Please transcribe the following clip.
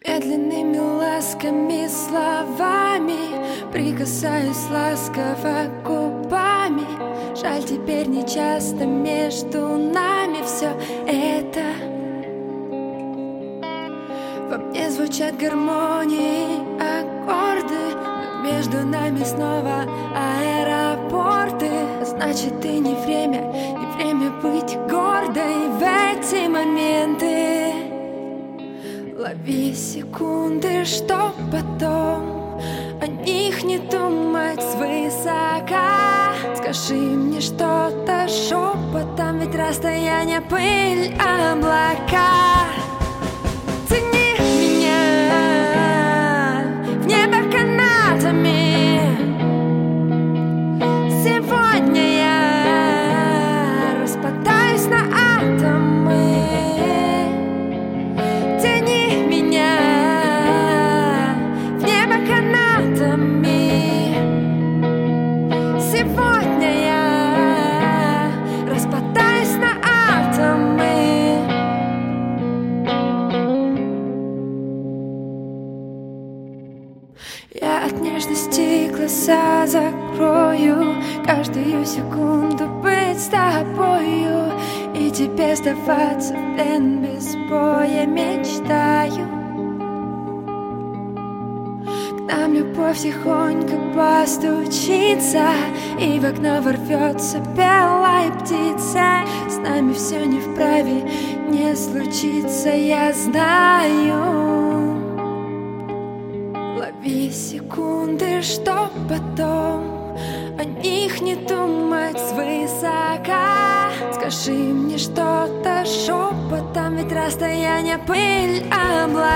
Медленными ласками, словами прикасаюсь ласково губами. Жаль, теперь не часто между нами все это. Во мне звучат гармонии, аккорды, но между нами снова аэропорты. Значит, и не время быть гордой в эти моменты. Лови секунды, чтоб потом о них не думать свысока. Скажи мне что-то шепотом, ведь расстояние, пыль, облака. Тяни меня в небо канатами. Сегодня я распадаюсь на атомы. Сегодня я распадаюсь на атомы. Я от нежности глаза закрою, каждую секунду быть с тобою и тебе сдаваться в плен без боя мечтаю. Нам любовь тихонько постучится, и в окно ворвется белая птица. С нами все не вправе не случится, я знаю. Лови секунды, чтоб потом о них не думать свысока. Скажи мне что-то шепотом, ведь расстояние, пыль, облака.